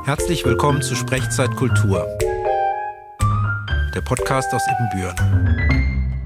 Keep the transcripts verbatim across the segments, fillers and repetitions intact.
Herzlich willkommen zu Sprechzeit Kultur, der Podcast aus Ibbenbüren.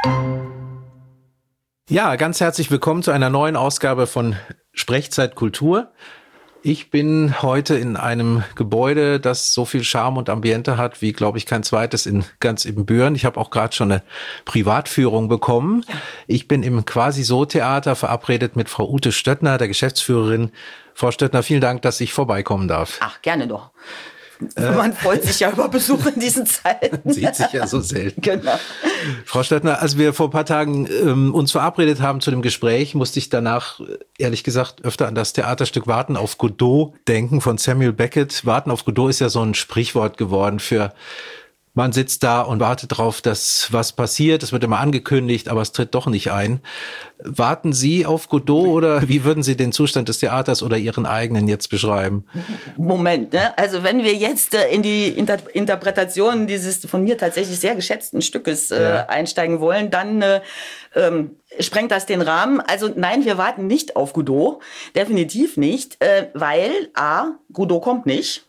Ja, ganz herzlich willkommen zu einer neuen Ausgabe von Sprechzeit Kultur. Ich bin heute in einem Gebäude, das so viel Charme und Ambiente hat, wie, glaube ich, kein zweites in ganz Ibbenbüren. Ich habe auch gerade schon eine Privatführung bekommen. Ich bin im Quasi-So-Theater verabredet mit Frau Ute Stöttner, der Geschäftsführerin. Frau Stöttner, vielen Dank, dass ich vorbeikommen darf. Ach, gerne doch. Äh, Man freut sich ja über Besuch in diesen Zeiten. Sieht sich ja so selten. Genau. Frau Stöttner, als wir vor ein paar Tagen ähm, uns verabredet haben zu dem Gespräch, musste ich danach, ehrlich gesagt, öfter an das Theaterstück Warten auf Godot denken von Samuel Beckett. Warten auf Godot ist ja so ein Sprichwort geworden für: Man sitzt da und wartet darauf, dass was passiert. Es wird immer angekündigt, aber es tritt doch nicht ein. Warten Sie auf Godot oder wie würden Sie den Zustand des Theaters oder Ihren eigenen jetzt beschreiben? Moment, ne? Also wenn wir jetzt äh, in die Inter- Interpretation dieses von mir tatsächlich sehr geschätzten Stückes äh, ja. einsteigen wollen, dann äh, ähm, sprengt das den Rahmen. Also nein, wir warten nicht auf Godot, definitiv nicht, äh, weil A, Godot kommt nicht,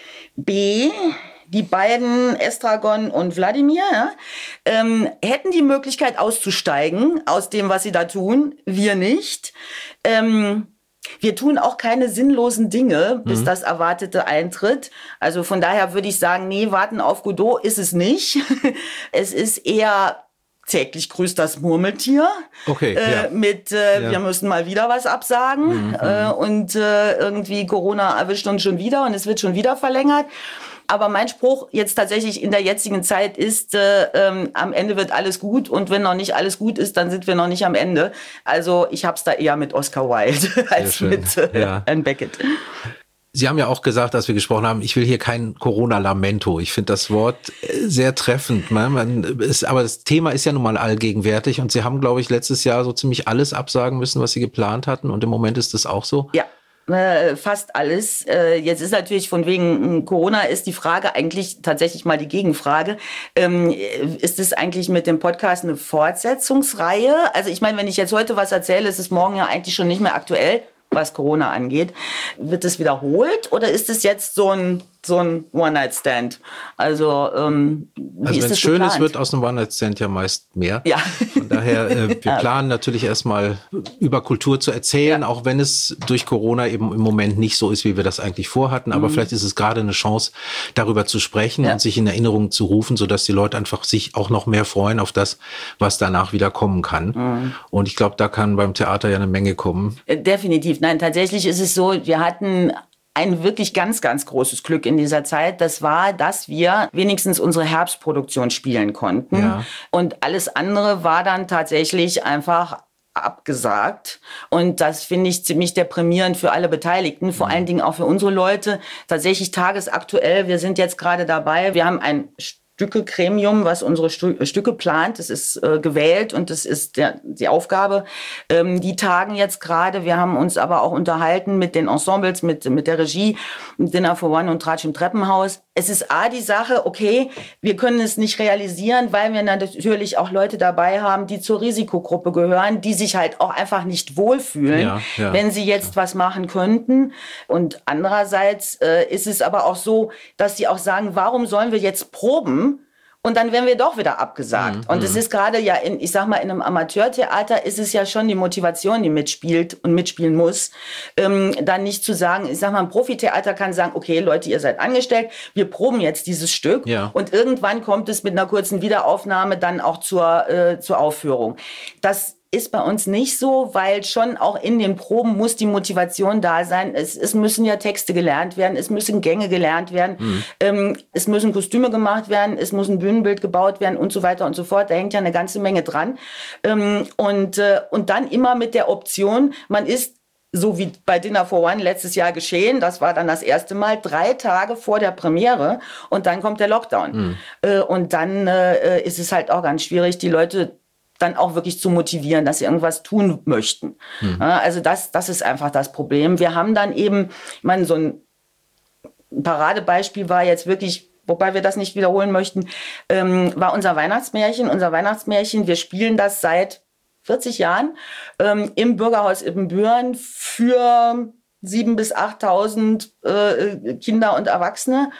B, die beiden, Estragon und Wladimir, ja, ähm, hätten die Möglichkeit auszusteigen aus dem, was sie da tun. Wir nicht. Ähm, wir tun auch keine sinnlosen Dinge, bis mhm. das Erwartete eintritt. Also von daher würde ich sagen, nee, warten auf Godot ist es nicht. Es ist eher täglich grüßt das Murmeltier. Okay, äh, ja. Mit, äh, ja. wir müssen mal wieder was absagen. Mhm. Äh, und äh, irgendwie Corona erwischt uns schon wieder und es wird schon wieder verlängert. Aber mein Spruch jetzt tatsächlich in der jetzigen Zeit ist, äh, ähm, am Ende wird alles gut und wenn noch nicht alles gut ist, dann sind wir noch nicht am Ende. Also ich hab's da eher mit Oscar Wilde als mit äh, ja. Anne Beckett. Sie haben ja auch gesagt, als wir gesprochen haben, ich will hier kein Corona-Lamento. Ich finde das Wort sehr treffend. Man, man ist, aber das Thema ist ja nun mal allgegenwärtig und Sie haben, glaube ich, letztes Jahr so ziemlich alles absagen müssen, was Sie geplant hatten und im Moment ist das auch so? Ja. Fast alles. Jetzt ist natürlich von wegen Corona ist die Frage eigentlich tatsächlich mal die Gegenfrage. Ist es eigentlich mit dem Podcast eine Fortsetzungsreihe? Also ich meine, wenn ich jetzt heute was erzähle, ist es morgen ja eigentlich schon nicht mehr aktuell, was Corona angeht. Wird es wiederholt oder ist es jetzt so ein so ein One-Night-Stand? Also, ähm, wie also ist wenn es schön ist, wird aus einem One-Night-Stand ja meist mehr. Ja. Von daher, äh, wir planen natürlich erstmal über Kultur zu erzählen, ja. auch wenn es durch Corona eben im Moment nicht so ist, wie wir das eigentlich vorhatten. Aber mhm. vielleicht ist es gerade eine Chance, darüber zu sprechen ja. und sich in Erinnerung zu rufen, sodass die Leute einfach sich auch noch mehr freuen auf das, was danach wieder kommen kann. Mhm. Und ich glaube, da kann beim Theater ja eine Menge kommen. Definitiv. Nein, tatsächlich ist es so, wir hatten ein wirklich ganz, ganz großes Glück in dieser Zeit. Das war, dass wir wenigstens unsere Herbstproduktion spielen konnten. Ja. Und alles andere war dann tatsächlich einfach abgesagt. Und das finde ich ziemlich deprimierend für alle Beteiligten, vor mhm. allen Dingen auch für unsere Leute. Tatsächlich tagesaktuell, wir sind jetzt gerade dabei, wir haben ein Stückegremium, was unsere Stü- Stücke plant. Das ist äh, gewählt und das ist der, die Aufgabe. Ähm, die tagen jetzt gerade. Wir haben uns aber auch unterhalten mit den Ensembles, mit, mit der Regie, Dinner for One und Tratsch im Treppenhaus. Es ist A, die Sache, okay, wir können es nicht realisieren, weil wir natürlich auch Leute dabei haben, die zur Risikogruppe gehören, die sich halt auch einfach nicht wohlfühlen, ja, ja, wenn sie jetzt ja. was machen könnten. Und andererseits äh, ist es aber auch so, dass sie auch sagen, warum sollen wir jetzt proben? Und dann werden wir doch wieder abgesagt. Mhm. Und es ist gerade ja, in, ich sag mal, in einem Amateurtheater ist es ja schon die Motivation, die mitspielt und mitspielen muss, ähm, dann nicht zu sagen, ich sag mal, ein Profitheater kann sagen, okay, Leute, ihr seid angestellt, wir proben jetzt dieses Stück ja. und irgendwann kommt es mit einer kurzen Wiederaufnahme dann auch zur, äh, zur Aufführung. Das ist bei uns nicht so, weil schon auch in den Proben muss die Motivation da sein. Es, es müssen ja Texte gelernt werden, es müssen Gänge gelernt werden, mhm. ähm, es müssen Kostüme gemacht werden, es muss ein Bühnenbild gebaut werden und so weiter und so fort. Da hängt ja eine ganze Menge dran. Ähm, und, äh, und dann immer mit der Option, man ist so wie bei Dinner for One letztes Jahr geschehen, das war dann das erste Mal, drei Tage vor der Premiere und dann kommt der Lockdown. Mhm. Äh, und dann äh, ist es halt auch ganz schwierig, die Leute dann auch wirklich zu motivieren, dass sie irgendwas tun möchten. Mhm. Also das, das ist einfach das Problem. Wir haben dann eben, ich meine, so ein Paradebeispiel war jetzt wirklich, wobei wir das nicht wiederholen möchten, ähm, war unser Weihnachtsmärchen. Unser Weihnachtsmärchen, wir spielen das seit vierzig Jahren ähm, im Bürgerhaus Ibbenbüren für sieben bis achttausend äh, Kinder und Erwachsene.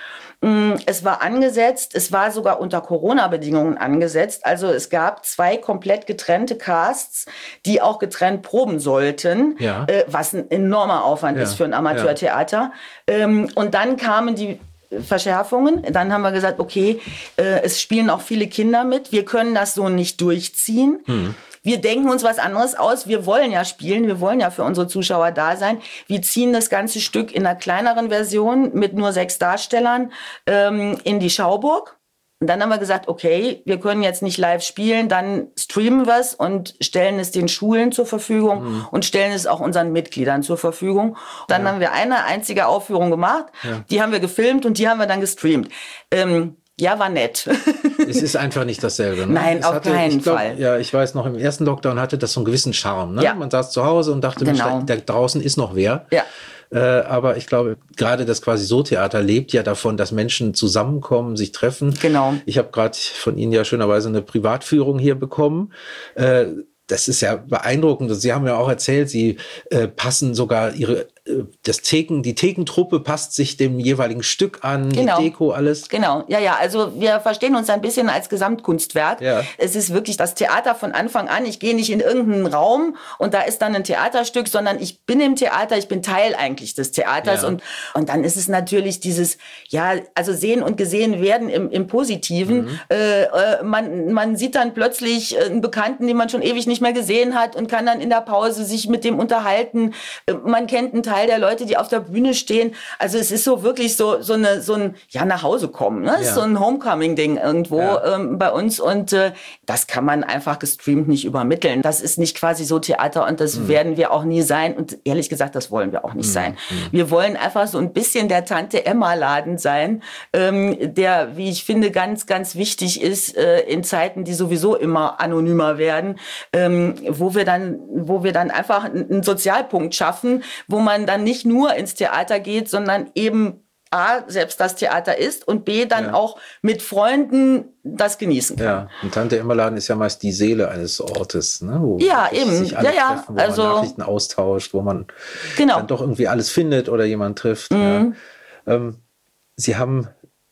Es war angesetzt, es war sogar unter Corona-Bedingungen angesetzt. Also es gab zwei komplett getrennte Casts, die auch getrennt proben sollten, ja. äh, was ein enormer Aufwand ja. ist für ein Amateurtheater. Ja. Ähm, und dann kamen die Verschärfungen. Dann haben wir gesagt, okay, äh, es spielen auch viele Kinder mit. Wir können das so nicht durchziehen. Hm. Wir denken uns was anderes aus. Wir wollen ja spielen. Wir wollen ja für unsere Zuschauer da sein. Wir ziehen das ganze Stück in einer kleineren Version mit nur sechs Darstellern ähm, in die Schauburg. Und dann haben wir gesagt, okay, wir können jetzt nicht live spielen, dann streamen wir es und stellen es den Schulen zur Verfügung mhm. und stellen es auch unseren Mitgliedern zur Verfügung. Dann ja. haben wir eine einzige Aufführung gemacht, ja. die haben wir gefilmt und die haben wir dann gestreamt. Ähm, ja, war nett. Es ist einfach nicht dasselbe. Ne? Nein, es auf hatte, keinen ich glaub, Fall. Ja, ich weiß noch, im ersten Lockdown hatte das so einen gewissen Charme. Ne? Ja. Man saß zu Hause und dachte, genau. Mensch, da, da draußen ist noch wer. Ja. Äh, aber ich glaube, gerade das Quasi-So-Theater lebt ja davon, dass Menschen zusammenkommen, sich treffen. Genau. Ich habe gerade von Ihnen ja schönerweise eine Privatführung hier bekommen. Äh, das ist ja beeindruckend. Sie haben ja auch erzählt, Sie äh, passen sogar Ihre das Theken, die Thekentruppe passt sich dem jeweiligen Stück an, genau. die Deko, alles. Genau, ja, ja, also wir verstehen uns ein bisschen als Gesamtkunstwerk. Ja. Es ist wirklich das Theater von Anfang an. Ich gehe nicht in irgendeinen Raum und da ist dann ein Theaterstück, sondern ich bin im Theater, ich bin Teil eigentlich des Theaters. Ja. Und, und dann ist es natürlich dieses, ja, also sehen und gesehen werden im, im Positiven. Mhm. Äh, man, man sieht dann plötzlich einen Bekannten, den man schon ewig nicht mehr gesehen hat und kann dann in der Pause sich mit dem unterhalten. Man kennt einen Teil der Leute, die auf der Bühne stehen. Also es ist so wirklich so, so, eine, so ein ja, nach Hause kommen. Ne? Ja. Ist so ein Homecoming-Ding irgendwo ja. ähm, bei uns. Und äh, das kann man einfach gestreamt nicht übermitteln. Das ist nicht quasi so Theater und das mhm. werden wir auch nie sein. Und ehrlich gesagt, das wollen wir auch nicht mhm. sein. Mhm. Wir wollen einfach so ein bisschen der Tante-Emma-Laden sein, ähm, der, wie ich finde, ganz, ganz wichtig ist äh, in Zeiten, die sowieso immer anonymer werden, ähm, wo wir dann, wo wir dann einfach einen Sozialpunkt schaffen, wo man dann nicht nur ins Theater geht, sondern eben A, selbst das Theater ist und B, dann ja. auch mit Freunden das genießen kann. Ja, und Tante-Emma-Laden ist ja meist die Seele eines Ortes, ne? Wo ja, eben. sich alle ja, ja. treffen, wo also, man Nachrichten austauscht, wo man genau. dann doch irgendwie alles findet oder jemand trifft. Mhm. Ja. Ähm, Sie haben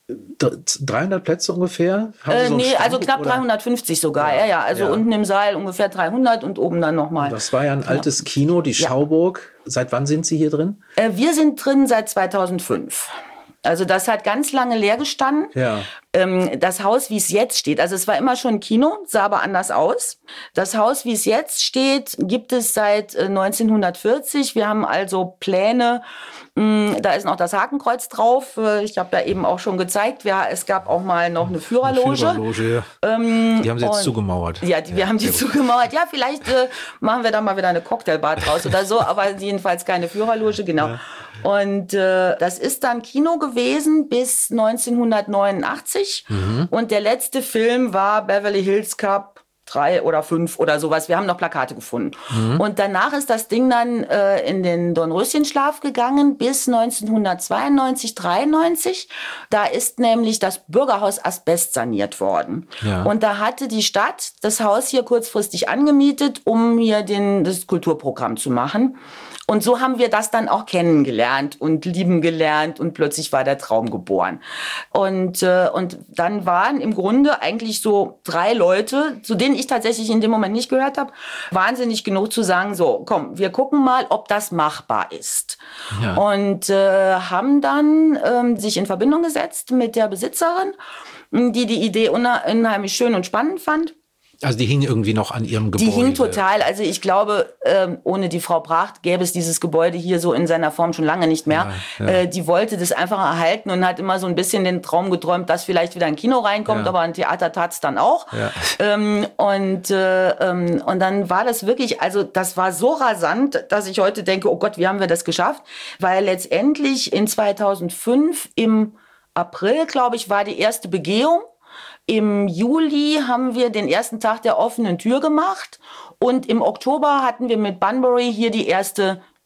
dreihundert Plätze ungefähr? Haben äh, so nee, Stand, also knapp oder? dreihundertfünfzig sogar. Ja, ja. ja. Also ja. unten im Saal ungefähr dreihundert und oben dann nochmal. Das war ja ein altes ja. Kino, die Schauburg. Ja. Seit wann sind Sie hier drin? Äh, wir sind drin seit zweitausendfünf. Also das hat ganz lange leer gestanden. Ja. Ähm, das Haus, wie es jetzt steht, also es war immer schon ein Kino, sah aber anders aus. Das Haus, wie es jetzt steht, gibt es seit äh, neunzehnhundertvierzig. Wir haben also Pläne. Mh, da ist noch das Hakenkreuz drauf. Äh, ich habe ja eben auch schon gezeigt, wir, es gab auch mal noch eine Führerloge. Eine Führerloge, ja. Ähm, die haben sie jetzt und, zugemauert. Ja, die, ja, wir haben die zugemauert. Ja, vielleicht äh, machen wir da mal wieder eine Cocktailbar draus oder so, aber jedenfalls keine Führerloge, genau. Ja. Und äh, das ist dann Kino gewesen bis neunzehnhundertneunundachtzig. Mhm. Und der letzte Film war Beverly Hills Cop drei oder fünf oder sowas. Wir haben noch Plakate gefunden. Mhm. Und danach ist das Ding dann äh, in den Dornröschenschlaf gegangen bis neunzehnhundertzweiundneunzig, dreiundneunzig. Da ist nämlich das Bürgerhaus Asbest saniert worden. Ja. Und da hatte die Stadt das Haus hier kurzfristig angemietet, um hier den, das Kulturprogramm zu machen. Und so haben wir das dann auch kennengelernt und lieben gelernt und plötzlich war der Traum geboren. Und, äh, und dann waren im Grunde eigentlich so drei Leute, zu denen ich tatsächlich in dem Moment nicht gehört habe, wahnsinnig genug zu sagen, so komm, wir gucken mal, ob das machbar ist. Ja. Und äh, haben dann ähm, sich in Verbindung gesetzt mit der Besitzerin, die die Idee unheimlich schön und spannend fand. Also die hing irgendwie noch an ihrem Gebäude. Die hing total. Also ich glaube, ähm, ohne die Frau Bracht gäbe es dieses Gebäude hier so in seiner Form schon lange nicht mehr. Ja, ja. Äh, die wollte das einfach erhalten und hat immer so ein bisschen den Traum geträumt, dass vielleicht wieder ein Kino reinkommt, ja. aber ein Theater tat's dann auch. Ja. Ähm, und, äh, ähm, und dann war das wirklich, also das war so rasant, dass ich heute denke, oh Gott, wie haben wir das geschafft? Weil letztendlich in zweitausendfünf im April, glaube ich, war die erste Begehung. Im Juli haben wir den ersten Tag der offenen Tür gemacht und im Oktober hatten wir mit Bunbury hier die erste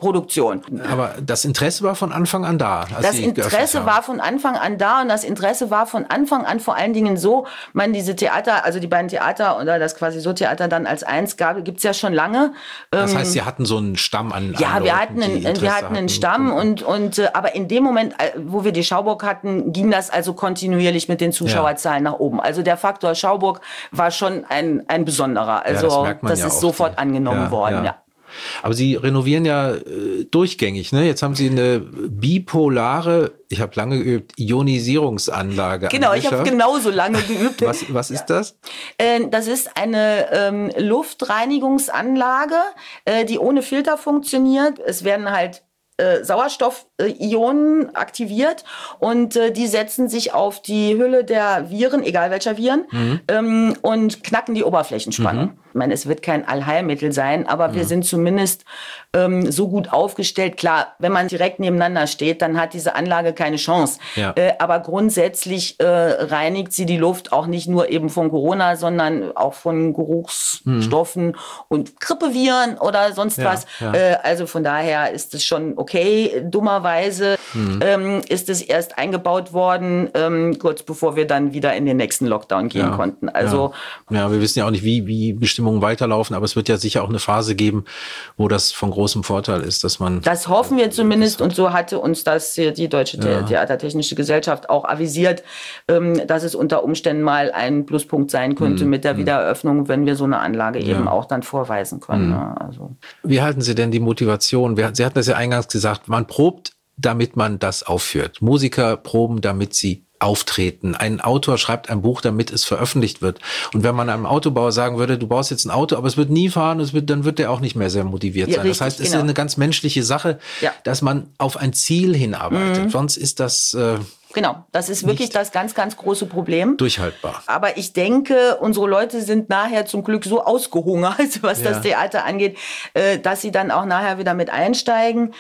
Produktion. Aber das Interesse war von Anfang an da. Das Interesse war von Anfang an da und das Interesse war von Anfang an vor allen Dingen so, man diese Theater, also die beiden Theater oder das quasi so Theater dann als eins gab, gibt's ja schon lange. Das heißt, Sie hatten so einen Stamm an, ja, an wir Leuten, hatten einen, wir hatten einen Stamm und und äh, aber in dem Moment, wo wir die Schauburg hatten, ging das also kontinuierlich mit den Zuschauerzahlen ja. nach oben. Also der Faktor Schauburg war schon ein ein besonderer. Also ja, das, das ja ist sofort angenommen ja, worden. Ja. Ja. Aber Sie renovieren ja äh, durchgängig, ne? Jetzt haben Sie eine bipolare, ich habe lange geübt, Ionisierungsanlage. Genau, ich habe genauso lange geübt. was, was ist das? Äh, das ist eine ähm, Luftreinigungsanlage, äh, die ohne Filter funktioniert. Es werden halt äh, Sauerstoffionen aktiviert und äh, die setzen sich auf die Hülle der Viren, egal welcher Viren, mhm. ähm, und knacken die Oberflächenspannung. Mhm. Ich meine, es wird kein Allheilmittel sein, aber mhm. wir sind zumindest ähm, so gut aufgestellt. Klar, wenn man direkt nebeneinander steht, dann hat diese Anlage keine Chance. Ja. Äh, aber grundsätzlich äh, reinigt sie die Luft auch nicht nur eben von Corona, sondern auch von Geruchsstoffen mhm. und Grippeviren oder sonst ja, was. Ja. Äh, also von daher ist es schon okay. Dummerweise mhm. ähm, ist es erst eingebaut worden, ähm, kurz bevor wir dann wieder in den nächsten Lockdown gehen ja. konnten. Also ja. ja, wir wissen ja auch nicht, wie, wie bestimmt weiterlaufen, aber es wird ja sicher auch eine Phase geben, wo das von großem Vorteil ist, dass man... Das hoffen wir zumindest und so hatte uns das die Deutsche ja. Theatertechnische Gesellschaft auch avisiert, dass es unter Umständen mal ein Pluspunkt sein könnte mhm. mit der Wiedereröffnung, wenn wir so eine Anlage ja. eben auch dann vorweisen können. Mhm. Also. Wie halten Sie denn die Motivation? Sie hatten das ja eingangs gesagt, man probt, damit man das aufführt. Musiker proben, damit sie auftreten. Ein Autor schreibt ein Buch, damit es veröffentlicht wird. Und wenn man einem Autobauer sagen würde, du baust jetzt ein Auto, aber es wird nie fahren, es wird, dann wird der auch nicht mehr sehr motiviert ja, sein. Richtig, das heißt, es genau. ist eine ganz menschliche Sache, ja. dass man auf ein Ziel hinarbeitet. Mhm. Sonst ist das... Äh, Genau, das ist wirklich das ganz, ganz große Problem. Durchhaltbar. Aber ich denke, unsere Leute sind nachher zum Glück so ausgehungert, was ja. das Theater angeht, dass sie dann auch nachher wieder mit einsteigen.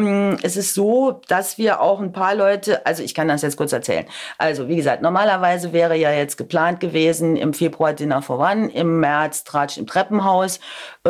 Es ist so, dass wir auch ein paar Leute, also ich kann das jetzt kurz erzählen. Also wie gesagt, normalerweise wäre ja jetzt geplant gewesen, im Februar Dinner for One, im März Tratsch im Treppenhaus.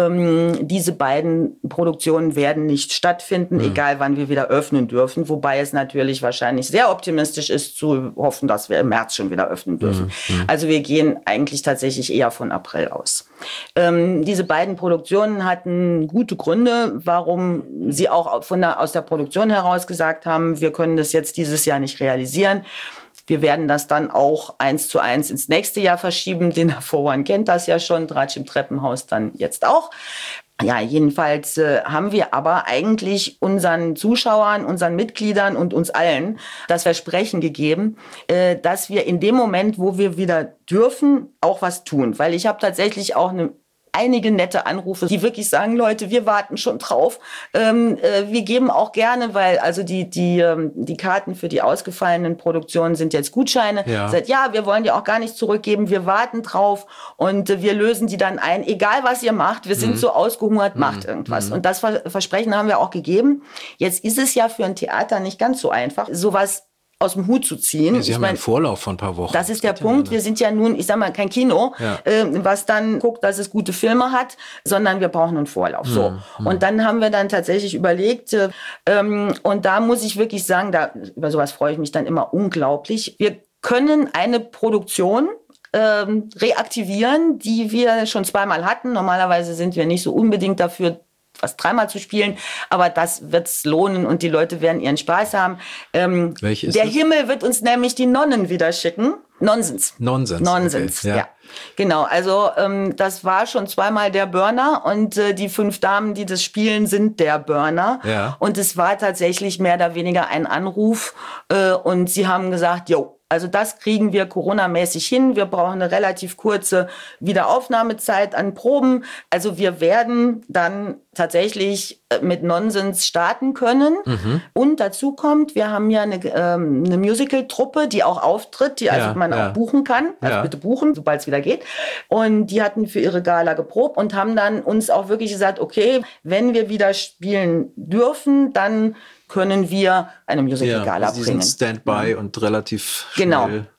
Diese beiden Produktionen werden nicht stattfinden, mhm. egal wann wir wieder öffnen dürfen. Wobei es natürlich wahrscheinlich sehr optimistisch ist zu hoffen, dass wir im März schon wieder öffnen dürfen. Mhm. Also wir gehen eigentlich tatsächlich eher von April aus. Ähm, diese beiden Produktionen hatten gute Gründe, warum sie auch von der, aus der Produktion heraus gesagt haben, wir können das jetzt dieses Jahr nicht realisieren. Wir werden das dann auch eins zu eins ins nächste Jahr verschieben. Den Vorwan kennt das ja schon, Tratsch im Treppenhaus dann jetzt auch. Ja, jedenfalls äh, haben wir aber eigentlich unseren Zuschauern, unseren Mitgliedern und uns allen das Versprechen gegeben, äh, dass wir in dem Moment, wo wir wieder dürfen, auch was tun. Weil ich habe tatsächlich auch eine einige nette Anrufe, die wirklich sagen, Leute, wir warten schon drauf. Ähm, äh, wir geben auch gerne, weil also die die ähm, die Karten für die ausgefallenen Produktionen sind jetzt Gutscheine. Ja. Sagt, ja, wir wollen die auch gar nicht zurückgeben, wir warten drauf und äh, wir lösen die dann ein. Egal, was ihr macht, wir sind mhm. so ausgehungert, mhm. macht irgendwas. Mhm. Und das Versprechen haben wir auch gegeben. Jetzt ist es ja für ein Theater nicht ganz so einfach, sowas aus dem Hut zu ziehen. Ja, Sie ich haben mein, einen Vorlauf von ein paar Wochen. Das ist der Punkt. Wir sind ja nun, ich sag mal, kein Kino, ja. äh, was dann guckt, dass es gute Filme hat, sondern wir brauchen einen Vorlauf. Hm, so. Hm. Und dann haben wir dann tatsächlich überlegt, äh, ähm, und da muss ich wirklich sagen, da, über sowas freue ich mich dann immer unglaublich. Wir können eine Produktion ähm, reaktivieren, die wir schon zweimal hatten. Normalerweise sind wir nicht so unbedingt dafür, was dreimal zu spielen, aber das wird's lohnen und die Leute werden ihren Spaß haben. Ähm, Welche ist der das? Himmel wird uns nämlich die Nonnen wieder schicken. Nonsens. Nonsens. Nonsens, okay. ja. ja. Genau, also ähm, das war schon zweimal der Burner und äh, die fünf Damen, die das spielen, sind der Burner. Ja. Und es war tatsächlich mehr oder weniger ein Anruf äh, und sie haben gesagt, jo, also das kriegen wir Corona-mäßig hin. Wir brauchen eine relativ kurze Wiederaufnahmezeit an Proben. Also wir werden dann tatsächlich mit Nonsens starten können. Mhm. Und dazu kommt, wir haben ja eine, ähm, eine Musical-Truppe, die auch auftritt, die ja, also man ja. auch buchen kann. Also ja. bitte buchen, sobald es wieder geht. Und die hatten für ihre Gala geprobt und haben dann uns auch wirklich gesagt, okay, wenn wir wieder spielen dürfen, dann können wir eine Musical-Gala ja, also bringen. Standby ja. und relativ schnell. Genau.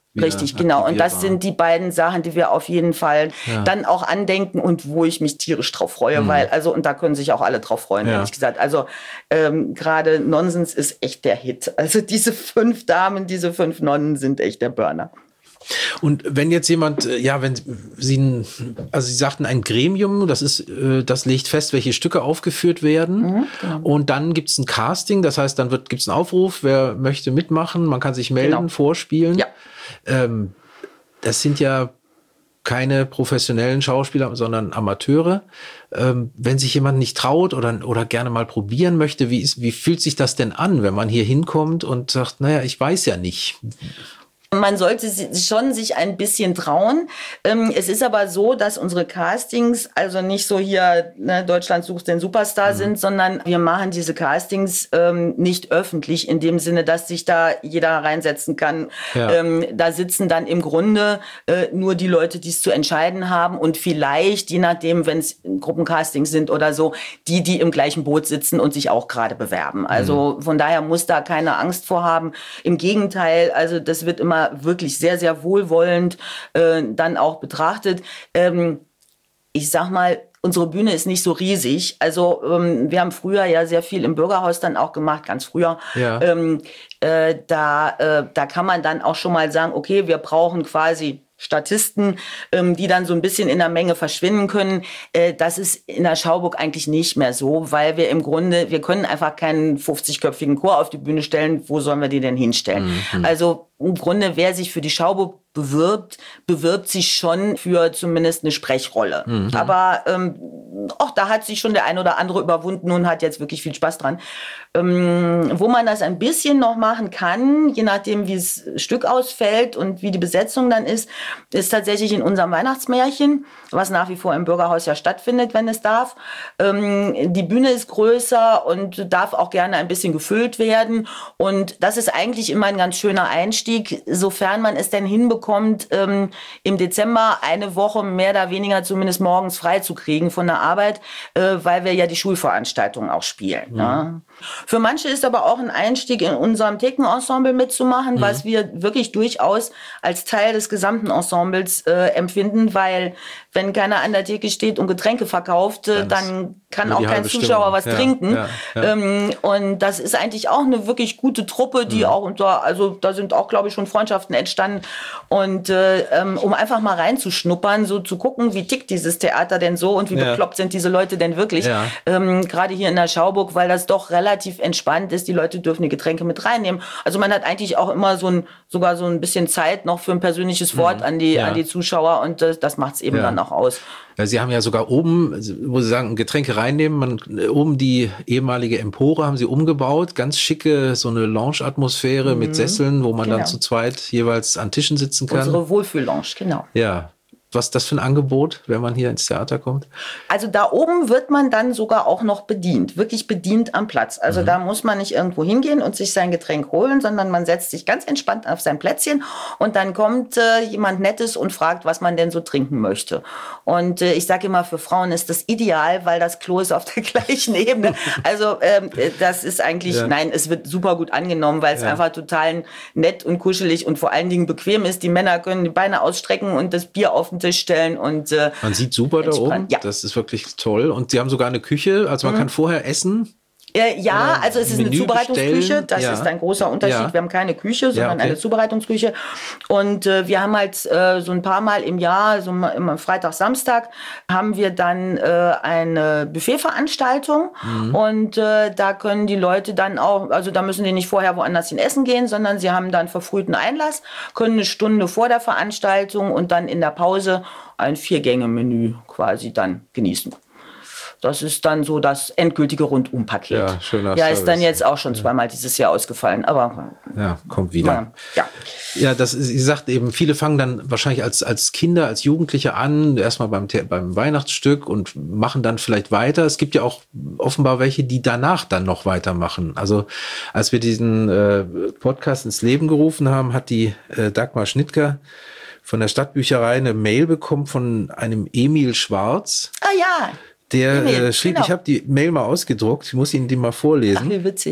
Richtig, genau. Und das war. sind die beiden Sachen, die wir auf jeden Fall ja. dann auch andenken und wo ich mich tierisch drauf freue, mhm. weil, also, und da können sich auch alle drauf freuen, ja. ehrlich gesagt. Also, ähm, gerade Nonsens ist echt der Hit. Also, diese fünf Damen, diese fünf Nonnen sind echt der Burner. Und wenn jetzt jemand, ja, wenn Sie, also Sie sagten ein Gremium, das ist, das legt fest, welche Stücke aufgeführt werden. Mhm, genau. Und dann gibt es ein Casting, das heißt, dann gibt es einen Aufruf, wer möchte mitmachen, man kann sich melden, genau. vorspielen. Ja. Ähm, das sind ja keine professionellen Schauspieler, sondern Amateure. Ähm, wenn sich jemand nicht traut oder, oder gerne mal probieren möchte, wie, ist, wie fühlt sich das denn an, wenn man hier hinkommt und sagt, naja, ich weiß ja nicht. Man sollte schon sich ein bisschen trauen. Es ist aber so, dass unsere Castings also nicht so hier, ne, Deutschland sucht den Superstar mhm. sind, sondern wir machen diese Castings ähm, nicht öffentlich in dem Sinne, dass sich da jeder reinsetzen kann. Ja. Ähm, da sitzen dann im Grunde äh, nur die Leute, die es zu entscheiden haben und vielleicht, je nachdem, wenn es Gruppencastings sind oder so, die, die im gleichen Boot sitzen und sich auch gerade bewerben. Also mhm. von daher muss da keine Angst vor haben. Im Gegenteil, also das wird immer wirklich sehr, sehr wohlwollend äh, dann auch betrachtet. Ähm, ich sag mal, unsere Bühne ist nicht so riesig. Also ähm, wir haben früher ja sehr viel im Bürgerhaus dann auch gemacht, ganz früher. Ja. Ähm, äh, da, äh, da kann man dann auch schon mal sagen, okay, wir brauchen quasi Statisten, ähm, die dann so ein bisschen in der Menge verschwinden können. Äh, das ist in der Schauburg eigentlich nicht mehr so, weil wir im Grunde, wir können einfach keinen fünfzigköpfigen Chor auf die Bühne stellen. Wo sollen wir die denn hinstellen? Mhm. Also im Grunde, wer sich für die Schauburg bewirbt, bewirbt sich schon für zumindest eine Sprechrolle. Mhm. Aber ähm, auch da hat sich schon der ein oder andere überwunden und hat jetzt wirklich viel Spaß dran. Ähm, wo man das ein bisschen noch machen kann, je nachdem, wie das Stück ausfällt und wie die Besetzung dann ist, ist tatsächlich in unserem Weihnachtsmärchen, was nach wie vor im Bürgerhaus ja stattfindet, wenn es darf. Ähm, die Bühne ist größer und darf auch gerne ein bisschen gefüllt werden. Und das ist eigentlich immer ein ganz schöner Einstieg, sofern man es denn hinbekommt, ähm, im Dezember eine Woche mehr oder weniger zumindest morgens frei zu kriegen von der Arbeit, äh, weil wir ja die Schulveranstaltungen auch spielen. Mhm. Ne? Für manche ist aber auch ein Einstieg in unserem Thekenensemble mitzumachen, mhm. was wir wirklich durchaus als Teil des gesamten Ensembles äh, empfinden, weil wenn keiner an der Theke steht und Getränke verkauft, äh, dann kann auch kein Zuschauer was ja, trinken. Ja, ja. Ähm, und das ist eigentlich auch eine wirklich gute Truppe, die mhm. auch unter, also da sind auch, glaube ich, schon Freundschaften entstanden. Und äh, um einfach mal reinzuschnuppern, so zu gucken, wie tickt dieses Theater denn so und wie ja. bekloppt sind diese Leute denn wirklich. Ja. Ähm, gerade hier in der Schauburg, weil das doch relativ entspannt ist. Die Leute dürfen die Getränke mit reinnehmen. Also man hat eigentlich auch immer so ein, sogar so ein bisschen Zeit noch für ein persönliches Wort mhm. an die, ja. an die Zuschauer und das, das macht es eben ja. dann auch aus. Ja, Sie haben ja sogar oben, wo Sie sagen, Getränke reinnehmen, man, oben die ehemalige Empore haben Sie umgebaut, ganz schicke, so eine Lounge-Atmosphäre mhm. mit Sesseln, wo man genau. dann zu zweit jeweils an Tischen sitzen kann. Unsere Wohlfühl-Lounge, genau. Ja. Was ist das für ein Angebot, wenn man hier ins Theater kommt? Also da oben wird man dann sogar auch noch bedient, wirklich bedient am Platz. Also mhm. da muss man nicht irgendwo hingehen und sich sein Getränk holen, sondern man setzt sich ganz entspannt auf sein Plätzchen und dann kommt äh, jemand Nettes und fragt, was man denn so trinken möchte. Und äh, ich sage immer, für Frauen ist das ideal, weil das Klo ist auf der gleichen Ebene. Also ähm, das ist eigentlich, ja. nein, es wird super gut angenommen, weil es ja. einfach total nett und kuschelig und vor allen Dingen bequem ist. Die Männer können die Beine ausstrecken und das Bier auf den Tisch stellen und äh, man sieht super da oben, ja. das ist wirklich toll und sie haben sogar eine Küche, also man mhm. kann vorher essen. Äh, ja, also es ist Menü eine Zubereitungsküche, bestellen. das ja. ist ein großer Unterschied. Ja. Wir haben keine Küche, sondern ja, okay. eine Zubereitungsküche und äh, wir haben halt äh, so ein paar Mal im Jahr, so immer Freitag, Samstag, haben wir dann äh, eine Buffetveranstaltung mhm. und äh, da können die Leute dann auch, also da müssen die nicht vorher woanders hin essen gehen, sondern sie haben dann verfrühten Einlass, können eine Stunde vor der Veranstaltung und dann in der Pause ein Vier-Gänge-Menü quasi dann genießen. Das ist dann so das endgültige Rundumpaket. Ja, schöner Ja, ist dann jetzt auch schon zweimal dieses Jahr ausgefallen, aber ja, kommt wieder. Man, ja, ja, das ist, sie sagt eben, viele fangen dann wahrscheinlich als als Kinder, als Jugendliche an, erstmal beim beim Weihnachtsstück und machen dann vielleicht weiter. Es gibt ja auch offenbar welche, die danach dann noch weitermachen. Also als wir diesen äh, Podcast ins Leben gerufen haben, hat die äh, Dagmar Schnittger von der Stadtbücherei eine Mail bekommen von einem Emil Schwarz. Ah ja. Der Emil, äh, schrieb, genau. Ich habe die Mail mal ausgedruckt, ich muss Ihnen die mal vorlesen. Ach, wie witzig.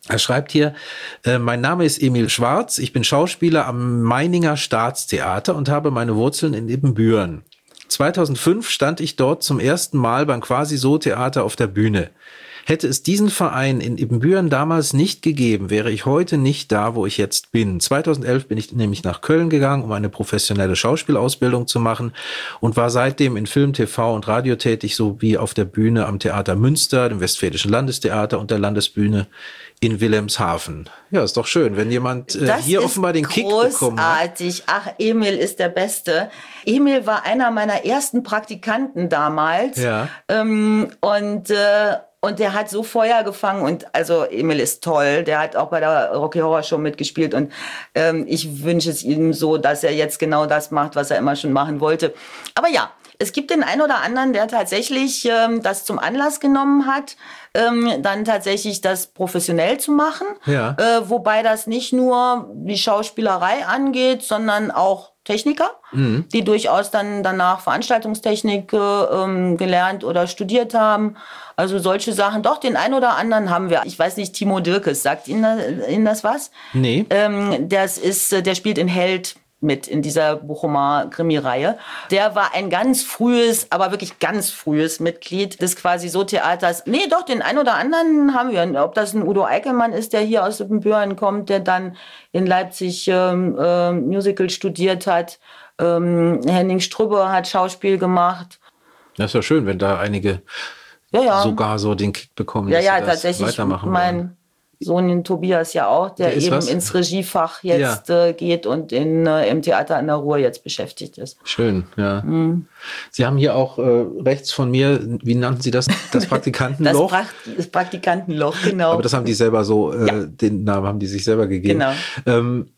Er schreibt hier, äh, mein Name ist Emil Schwarz, ich bin Schauspieler am Meininger Staatstheater und habe meine Wurzeln in Ibbenbüren. zweitausendfünf stand ich dort zum ersten Mal beim Quasi-So-Theater auf der Bühne. Hätte es diesen Verein in Ibbenbüren damals nicht gegeben, wäre ich heute nicht da, wo ich jetzt bin. zweitausendelf bin ich nämlich nach Köln gegangen, um eine professionelle Schauspielausbildung zu machen und war seitdem in Film, T V und Radio tätig, sowie auf der Bühne am Theater Münster, dem Westfälischen Landestheater und der Landesbühne in Wilhelmshaven. Ja, ist doch schön, wenn jemand äh, hier offenbar den Kick bekommen hat. Großartig. Ach, Emil ist der Beste. Emil war einer meiner ersten Praktikanten damals. Ja. Ähm, und äh, Und der hat so Feuer gefangen und also Emil ist toll, der hat auch bei der Rocky Horror Show mitgespielt und ähm, ich wünsche es ihm so, dass er jetzt genau das macht, was er immer schon machen wollte. Aber ja, es gibt den einen oder anderen, der tatsächlich ähm, das zum Anlass genommen hat, ähm, dann tatsächlich das professionell zu machen, ja. äh, wobei das nicht nur die Schauspielerei angeht, sondern auch Techniker, mhm. die durchaus dann danach Veranstaltungstechnik äh, ähm, gelernt oder studiert haben. Also solche Sachen. Doch, den einen oder anderen haben wir. Ich weiß nicht, Timo Dirkes, sagt Ihnen das, Ihnen das was? Nee. Ähm, das ist, der spielt in Held mit in dieser Bochumer Krimi-Reihe. Der war ein ganz frühes, aber wirklich ganz frühes Mitglied des Quasi-So-Theaters. Nee, doch, den einen oder anderen haben wir. Ob das ein Udo Eickelmann ist, der hier aus Ibbenbüren kommt, der dann in Leipzig ähm, äh, Musical studiert hat. Ähm, Henning Strübbe hat Schauspiel gemacht. Das ist ja schön, wenn da einige ja, ja. sogar so den Kick bekommen, ja, dass ja, sie das tatsächlich weitermachen mein wollen. Sohn Tobias ja auch, der, der eben was? ins Regiefach jetzt ja. äh, geht und in, äh, im Theater an der Ruhr jetzt beschäftigt ist. Schön, ja. Mhm. Sie haben hier auch äh, rechts von mir, wie nannten Sie das? Das Praktikantenloch? Das, pra- das Praktikantenloch, genau. Aber das haben die selber so, äh, ja. den Namen haben die sich selber gegeben. Genau. Ähm,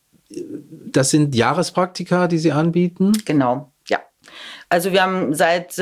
das sind Jahrespraktika, die Sie anbieten? Genau. Also wir haben seit,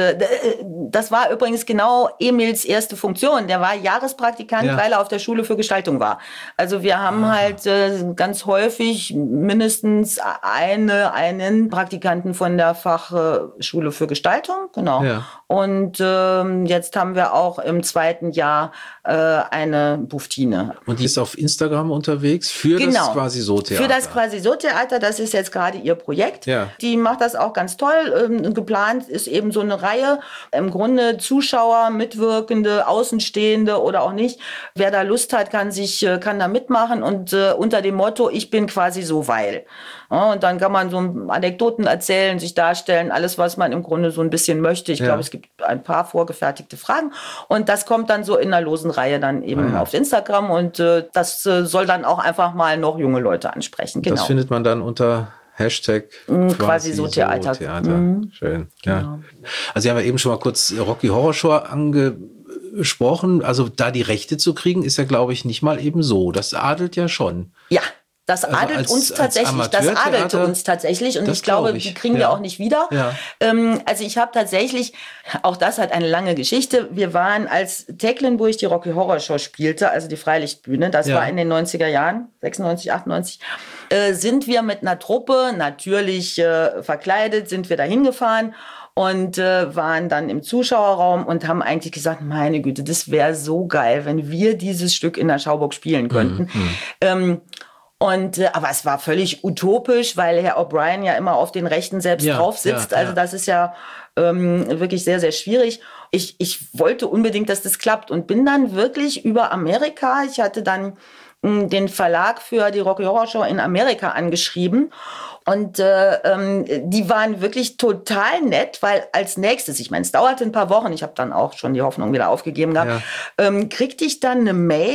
das war übrigens genau Emils erste Funktion. Der war Jahrespraktikant, ja. weil er auf der Schule für Gestaltung war. Also wir haben ah. halt ganz häufig mindestens eine, einen Praktikanten von der Fachschule für Gestaltung. Genau. Ja. Und ähm, jetzt haben wir auch im zweiten Jahr äh, eine Buftine. Und die ist auf Instagram unterwegs für genau. das Quasi-So-Theater. Für das Quasi-So-Theater, das ist jetzt gerade ihr Projekt. Ja. Die macht das auch ganz toll. Ähm, geplant ist eben so eine Reihe, im Grunde Zuschauer, Mitwirkende, Außenstehende oder auch nicht. Wer da Lust hat, kann sich, kann da mitmachen und äh, unter dem Motto, ich bin quasi so, weil. Ja, und dann kann man so Anekdoten erzählen, sich darstellen, alles, was man im Grunde so ein bisschen möchte. Ich ja. glaube, es gibt ein paar vorgefertigte Fragen und das kommt dann so in einer losen Reihe dann eben ja. auf Instagram und äh, das äh, soll dann auch einfach mal noch junge Leute ansprechen. Genau. Das findet man dann unter Hashtag Quasi-So-Theater. Theater. Mhm. Schön, ja. Genau. Also Sie haben ja eben schon mal kurz Rocky Horror Show angesprochen. Also da die Rechte zu kriegen, ist ja, glaube ich, nicht mal eben so. Das adelt ja schon. Ja. Das adelt also als, uns tatsächlich, das adelte uns tatsächlich und ich glaube, ich. die kriegen ja. wir auch nicht wieder. Ja. Ähm, also ich habe tatsächlich, auch das hat eine lange Geschichte, wir waren, als Tecklenburg die Rocky Horror Show spielte, also die Freilichtbühne, das ja. war in den neunziger Jahren, sechsundneunzig, achtundneunzig, äh, sind wir mit einer Truppe, natürlich äh, verkleidet, sind wir da hingefahren und äh, waren dann im Zuschauerraum und haben eigentlich gesagt, meine Güte, das wäre so geil, wenn wir dieses Stück in der Schauburg spielen könnten. Mhm. Ähm, Und, äh, aber es war völlig utopisch, weil Herr O'Brien ja immer auf den Rechten selbst ja, drauf sitzt. Ja, also ja. das ist ja ähm, wirklich sehr, sehr schwierig. Ich, ich wollte unbedingt, dass das klappt und bin dann wirklich über Amerika, ich hatte dann mh, den Verlag für die Rocky Horror Show in Amerika angeschrieben. Und äh, ähm, die waren wirklich total nett, weil als nächstes, ich meine, es dauerte ein paar Wochen, ich habe dann auch schon die Hoffnung wieder aufgegeben gehabt, ja. ähm, kriegte ich dann eine Mail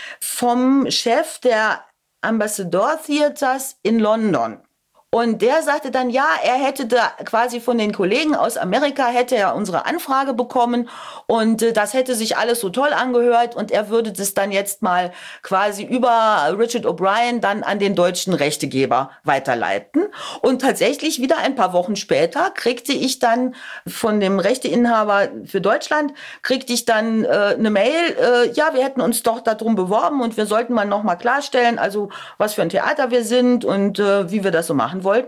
vom Chef der Ambassador Theaters in London. Und der sagte dann, ja, er hätte da quasi von den Kollegen aus Amerika hätte er unsere Anfrage bekommen und äh, das hätte sich alles so toll angehört und er würde das dann jetzt mal quasi über Richard O'Brien dann an den deutschen Rechtegeber weiterleiten. Und tatsächlich wieder ein paar Wochen später kriegte ich dann von dem Rechteinhaber für Deutschland, kriegte ich dann äh, eine Mail, äh, ja, wir hätten uns doch darum beworben und wir sollten mal nochmal klarstellen, also was für ein Theater wir sind und äh, wie wir das so machen wollten.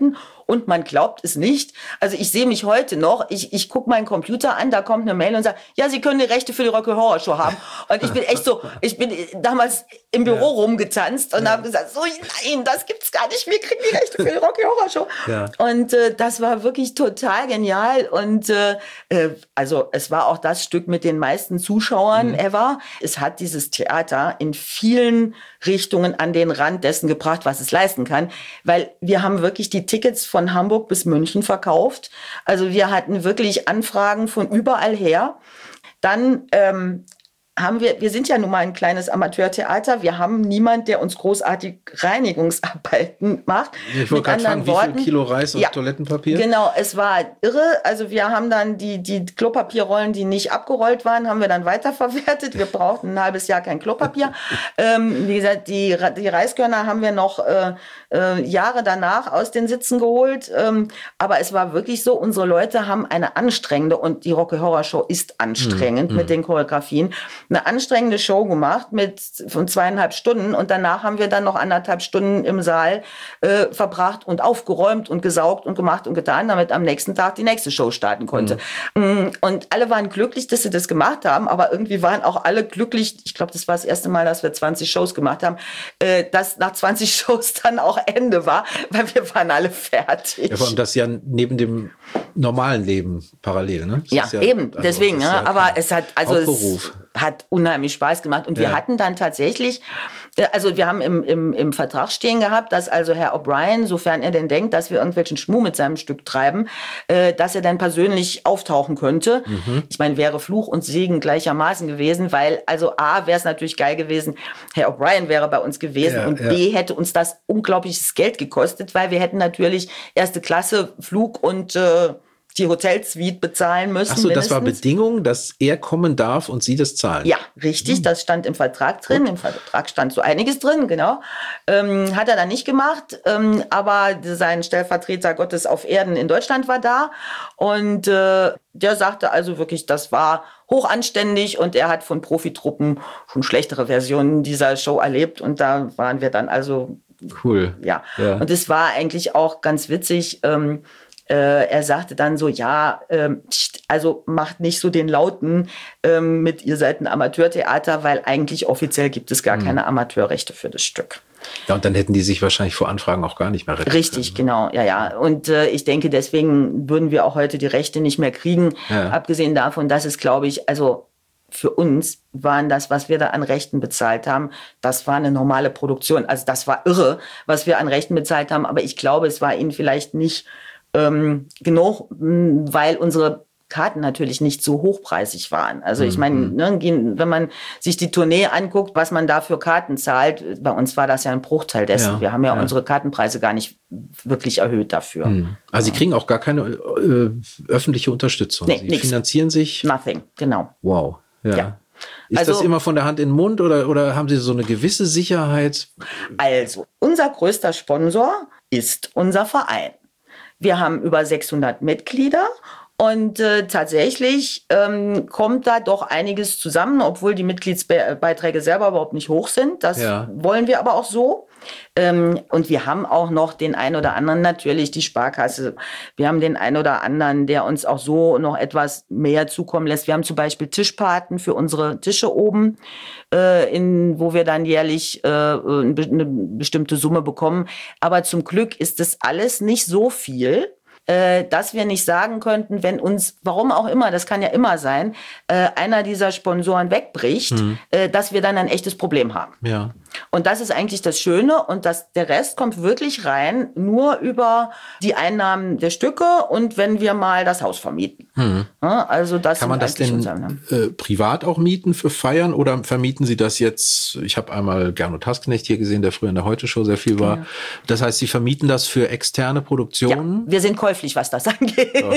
Und man glaubt es nicht. Also ich sehe mich heute noch, ich, ich gucke meinen Computer an, da kommt eine Mail und sagt, ja, Sie können die Rechte für die Rocky Horror Show haben. Und ich bin echt so, ich bin damals im Büro ja. rumgetanzt und ja. habe gesagt, so nein, das gibt's gar nicht, wir kriegen die Rechte für die Rocky Horror Show. Ja. Und äh, das war wirklich total genial. Und äh, also es war auch das Stück mit den meisten Zuschauern mhm. ever. Es hat dieses Theater in vielen Richtungen an den Rand dessen gebracht, was es leisten kann. Weil wir haben wirklich die Tickets von Hamburg bis München verkauft. Also wir hatten wirklich Anfragen von überall her. Dann ähm, haben wir, wir sind ja nun mal ein kleines Amateurtheater, wir haben niemand, der uns großartig Reinigungsarbeiten macht. Ich wollte gerade fragen, Worten, wie viel Kilo Reis und ja, Toilettenpapier? Genau, es war irre. Also wir haben dann die, die Klopapierrollen, die nicht abgerollt waren, haben wir dann weiterverwertet. Wir brauchten ein halbes Jahr kein Klopapier. ähm, wie gesagt, die, die Reiskörner haben wir noch äh, äh, Jahre danach aus den Sitzen geholt. Ähm, aber es war wirklich so, unsere Leute haben eine anstrengende, und die Rocky Horror Show ist anstrengend hm, mit hm. den Choreografien, eine anstrengende Show gemacht mit von zweieinhalb Stunden, und danach haben wir dann noch anderthalb Stunden im Saal äh, verbracht und aufgeräumt und gesaugt und gemacht und getan, damit am nächsten Tag die nächste Show starten konnte. Mhm. Und alle waren glücklich, dass sie das gemacht haben, aber irgendwie waren auch alle glücklich, ich glaube, das war das erste Mal, dass wir zwanzig Shows gemacht haben, äh, dass nach zwanzig Shows dann auch Ende war, weil wir waren alle fertig. Ja, vor allem das ja neben dem normalen Leben parallel, ne? Ja, ja, eben, also deswegen, ja, ja aber es hat, also es hat unheimlich Spaß gemacht, und wir ja. hatten dann tatsächlich, also wir haben im, im, im Vertrag stehen gehabt, dass also Herr O'Brien, sofern er denn denkt, dass wir irgendwelchen Schmuh mit seinem Stück treiben, äh, dass er dann persönlich auftauchen könnte. Mhm. Ich meine, wäre Fluch und Segen gleichermaßen gewesen, weil also A, wäre es natürlich geil gewesen, Herr O'Brien wäre bei uns gewesen, ja, und ja. B, hätte uns das unglaubliches Geld gekostet, weil wir hätten natürlich erste Klasse Flug und äh, die Hotelsuite bezahlen müssen. Ach so, das war Bedingung, dass er kommen darf und Sie das zahlen? Ja, richtig, hm. das stand im Vertrag drin. Gut. Im Vertrag stand so einiges drin, genau. Ähm, hat er dann nicht gemacht, ähm, aber sein Stellvertreter Gottes auf Erden in Deutschland war da, und äh, der sagte also wirklich, das war hochanständig, und er hat von Profitruppen schon schlechtere Versionen dieser Show erlebt, und da waren wir dann also cool. Ja, ja. Und es war eigentlich auch ganz witzig. Ähm, Äh, er sagte dann so, ja, ähm, also macht nicht so den Lauten ähm, mit, ihr seid ein Amateurtheater, weil eigentlich offiziell gibt es gar mhm. keine Amateurrechte für das Stück. Ja, und dann hätten die sich wahrscheinlich vor Anfragen auch gar nicht mehr retten Richtig, können, ne? Genau, ja, ja. Und äh, ich denke, deswegen würden wir auch heute die Rechte nicht mehr kriegen, ja. abgesehen davon, dass es, glaube ich, also für uns waren das, was wir da an Rechten bezahlt haben, das war eine normale Produktion. Also das war irre, was wir an Rechten bezahlt haben, aber ich glaube, es war ihnen vielleicht nicht Ähm, genug, weil unsere Karten natürlich nicht so hochpreisig waren. Also ich meine, ne, wenn man sich die Tournee anguckt, was man da für Karten zahlt, bei uns war das ja ein Bruchteil dessen. Ja, wir haben ja, ja unsere Kartenpreise gar nicht wirklich erhöht dafür. Hm. Also ja. Sie kriegen auch gar keine äh, öffentliche Unterstützung. Nee, Sie nix. finanzieren sich? Nothing, genau. Wow, ja. ja. Ist also, das immer von der Hand in den Mund, oder, oder haben Sie so eine gewisse Sicherheit? Also, unser größter Sponsor ist unser Verein. Wir haben über sechshundert Mitglieder, und äh, tatsächlich ähm, kommt da doch einiges zusammen, obwohl die Mitgliedsbeiträge selber überhaupt nicht hoch sind. Das ja. wollen wir aber auch so. Ähm, und wir haben auch noch den einen oder anderen, natürlich die Sparkasse. Wir haben den einen oder anderen, der uns auch so noch etwas mehr zukommen lässt. Wir haben zum Beispiel Tischpaten für unsere Tische oben, äh, in, wo wir dann jährlich äh, eine bestimmte Summe bekommen. Aber zum Glück ist das alles nicht so viel, äh, dass wir nicht sagen könnten, wenn uns, warum auch immer, das kann ja immer sein, äh, einer dieser Sponsoren wegbricht, mhm. äh, dass wir dann ein echtes Problem haben. Ja. Und das ist eigentlich das Schöne, und das, der Rest kommt wirklich rein nur über die Einnahmen der Stücke und wenn wir mal das Haus vermieten. Mhm. Ja, also das kann man das denn äh, privat auch mieten für Feiern, oder vermieten Sie das jetzt? Ich habe einmal Gernot Hassknecht hier gesehen, der früher in der Heute-Show sehr viel war. Ja. Das heißt, Sie vermieten das für externe Produktionen? Ja, wir sind käuflich, was das angeht. Oh.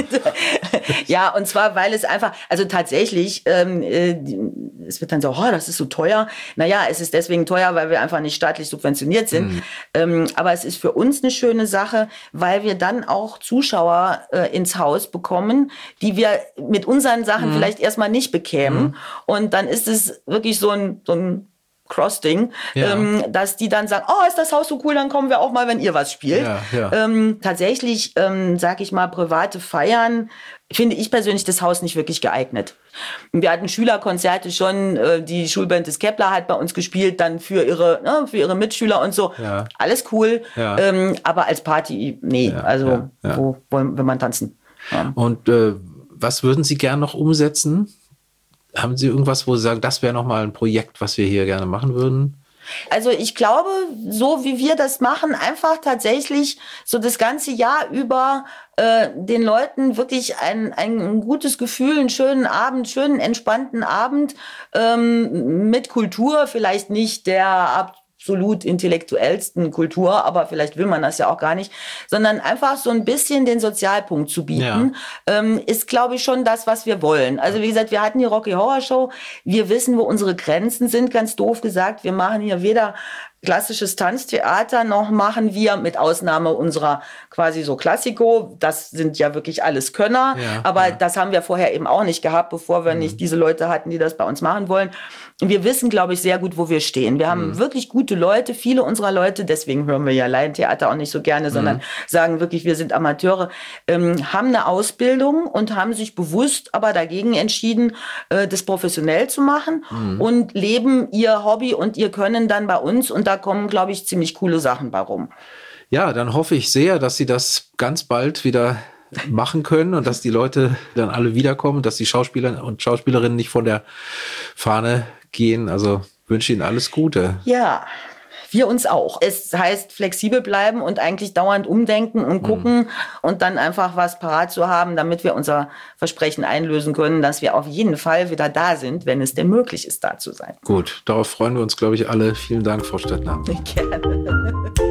Ja, und zwar, weil es einfach, also tatsächlich, ähm, äh, es wird dann so, oh, das ist so teuer. Naja, es ist deswegen teuer, weil wir einfach nicht staatlich subventioniert sind. Mhm. Ähm, aber es ist für uns eine schöne Sache, weil wir dann auch Zuschauer äh, ins Haus bekommen, die wir mit unseren Sachen mhm. vielleicht erstmal nicht bekämen. Mhm. Und dann ist es wirklich so ein, so ein Cross-Ding, ja. ähm, dass die dann sagen, oh, ist das Haus so cool, dann kommen wir auch mal, wenn ihr was spielt. Ja, ja. Ähm, tatsächlich, ähm, sag ich mal, private Feiern, finde ich persönlich das Haus nicht wirklich geeignet. Wir hatten Schülerkonzerte schon, äh, die Schulband des Kepler hat bei uns gespielt, dann für ihre, ne, für ihre Mitschüler und so. Ja. Alles cool, ja. ähm, aber als Party, nee, ja, also ja, ja. wo wollen wir mal tanzen? Ja. Und äh, was würden Sie gern noch umsetzen? Haben Sie irgendwas, wo Sie sagen, das wäre noch mal ein Projekt, was wir hier gerne machen würden? Also ich glaube, so wie wir das machen, einfach tatsächlich so das ganze Jahr über äh, den Leuten wirklich ein, ein gutes Gefühl, einen schönen Abend, schönen entspannten Abend ähm, mit Kultur, vielleicht nicht der ab absolut intellektuellsten Kultur, aber vielleicht will man das ja auch gar nicht, sondern einfach so ein bisschen den Sozialpunkt zu bieten, ja. ähm, ist, glaube ich, schon das, was wir wollen. Also wie gesagt, wir hatten die Rocky Horror Show, wir wissen, wo unsere Grenzen sind, ganz doof gesagt, wir machen hier weder klassisches Tanztheater noch machen wir, mit Ausnahme unserer quasi so Klassiko, das sind ja wirklich alles Könner, ja, aber ja. das haben wir vorher eben auch nicht gehabt, bevor wir mhm. nicht diese Leute hatten, die das bei uns machen wollen. Wir wissen, glaube ich, sehr gut, wo wir stehen. Wir haben mhm. wirklich gute Leute, viele unserer Leute, deswegen hören wir ja Laientheater auch nicht so gerne, sondern mhm. sagen wirklich, wir sind Amateure, ähm, haben eine Ausbildung und haben sich bewusst aber dagegen entschieden, äh, das professionell zu machen mhm. und leben ihr Hobby und ihr Können dann bei uns und da kommen, glaube ich, ziemlich coole Sachen bei rum. Ja, dann hoffe ich sehr, dass Sie das ganz bald wieder machen können und dass die Leute dann alle wiederkommen, dass die Schauspieler und Schauspielerinnen nicht von der Fahne gehen. Also wünsche Ihnen alles Gute. Ja, wir uns auch. Es heißt flexibel bleiben und eigentlich dauernd umdenken und gucken mhm. und dann einfach was parat zu haben, damit wir unser Versprechen einlösen können, dass wir auf jeden Fall wieder da sind, wenn es denn möglich ist, da zu sein. Gut, darauf freuen wir uns, glaube ich, alle. Vielen Dank, Frau Stettner. Gerne.